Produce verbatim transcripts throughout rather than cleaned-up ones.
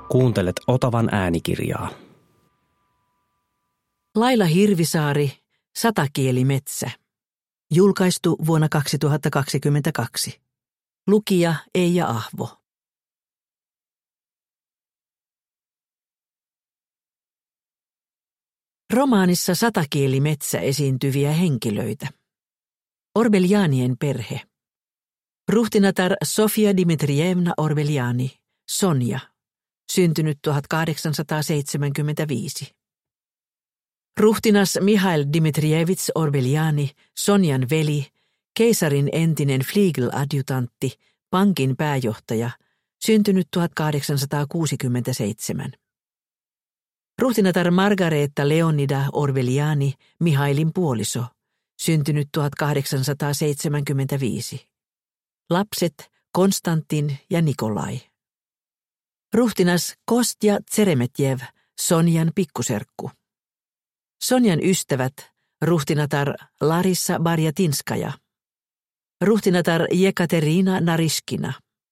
Kuuntelet Otavan äänikirjaa. Laila Hirvisaari, Satakieli-metsä. Julkaistu vuonna kaksituhattakaksikymmentäkaksi. Lukija Eija Ahvo. Romaanissa Satakieli-metsä esiintyviä henkilöitä. Orbelianien perhe. Ruhtinatar Sofia Dmitrievna Orbeliani, Sonja, syntynyt tuhatkahdeksansataaseitsemänkymmentäviisi. Ruhtinas Mihail Dmitrievits Orbeliani, Sonjan veli, keisarin entinen Fliegel-adjutantti, pankin pääjohtaja, syntynyt tuhatkahdeksansataakuusikymmentäseitsemän. Ruhtinatar Margareta Leonida Orbeliani, Mihailin puoliso, syntynyt tuhatkahdeksansataaseitsemänkymmentäviisi. Lapset Konstantin ja Nikolai. Ruhtinas Kostja Tseremetjev, Sonjan pikkuserkku. Sonjan ystävät ruhtinatar Larissa Barjatinskaja, ruhtinatar Jekaterina Nariskina,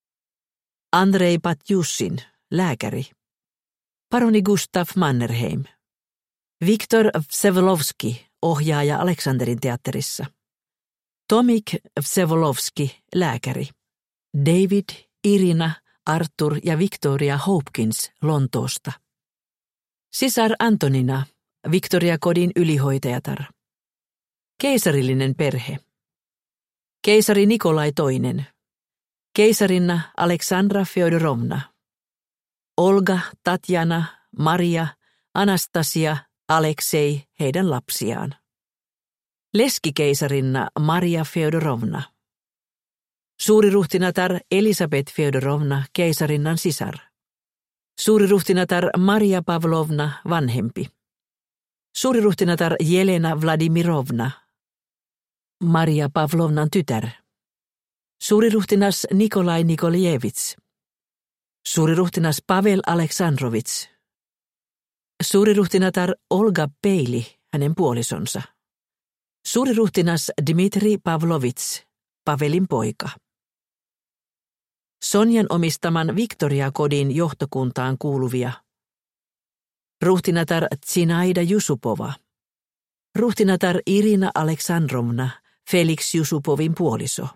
Andrei Patjussin, lääkäri, paroni Gustav Mannerheim, Viktor Vsevolovski, ohjaaja Aleksanterin teatterissa, Tomik Vsevolovski, lääkäri, David, Irina, Arthur ja Victoria Hopkins Lontoosta, sisar Antonina, Victoria Kodin ylihoitajatar. Keisarillinen perhe. Keisari Nikolai toinen. Keisarinna Aleksandra Fjodorovna. Olga, Tatjana, Maria, Anastasia, Aleksei, heidän lapsiaan. Leskikeisarinna Maria Fjodorovna. Suuriruhtinatar Elisabet Fjodorovna, keisarinnan sisar. Suuriruhtinatar Maria Pavlovna, vanhempi. Suuriruhtinatar Jelena Vladimirovna, Maria Pavlovnan tytär. Suuriruhtinas Nikolai Nikolievits. Suuriruhtinas Pavel Aleksandrovits. Suuriruhtinatar Olga Peili, hänen puolisonsa. Suuriruhtinas Dmitri Pavlovits, Pavelin poika. Sonjan omistaman Victoria Kodin johtokuntaan kuuluvia. Ruhtinatar Tsinaida Jusupova. Ruhtinatar Irina Aleksandrovna, Felix Jusupovin puoliso.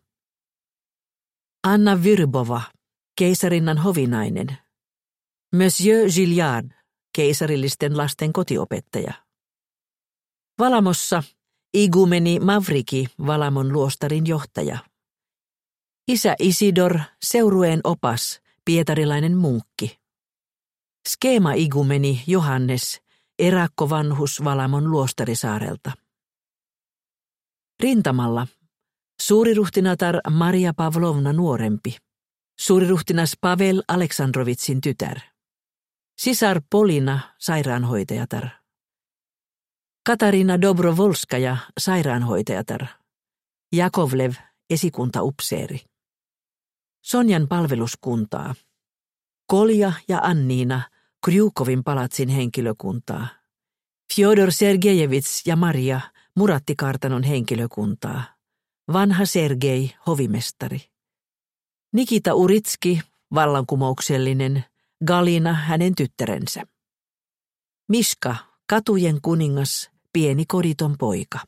Anna Vyrbova, keisarinnan hovinainen. Monsieur Gilliard, keisarillisten lasten kotiopettaja. Valamossa igumeni Mavriki, Valamon luostarin johtaja. Isä Isidor, seurueen opas, pietarilainen munkki. Skeema-igumeni Johannes, erakkovanhus Valamon luostarisaarelta. Rintamalla suuriruhtinatar Maria Pavlovna nuorempi, suuriruhtinas Pavel Aleksandrovitsin tytär. Sisar Polina, sairaanhoitajatar. Katarina Dobrovolskaja, sairaanhoitajatar. Jakovlev, esikuntaupseeri. Sonjan palveluskuntaa. Kolja ja Anniina, Kryukovin palatsin henkilökuntaa. Fjodor Sergejevits ja Maria, Murattikartanon henkilökuntaa. Vanha Sergei, hovimestari. Nikita Uritski, vallankumouksellinen. Galina, hänen tyttärensä. Miska, katujen kuningas, pieni koditon poika.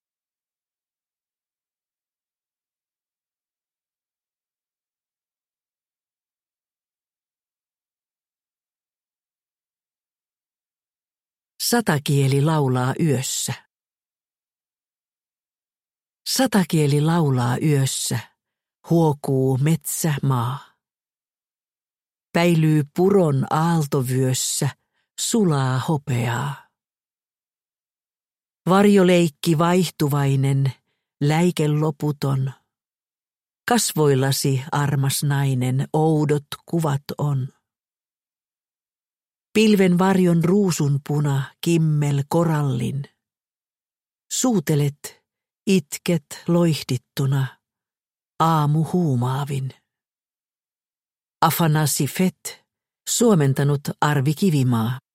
Satakieli laulaa yössä. Satakieli laulaa yössä, huokuu metsä maa. Päilyy puron aaltovyössä, sulaa hopeaa. Varjoleikki vaihtuvainen, läike loputon. Kasvoillasi, armas nainen, oudot kuvat on. Pilven varjon ruusunpuna, kimmel korallin. Suutelet, itket loihdittuna, aamu huumaavin. Afanasi Fett, suomentanut Arvi Kivimaa.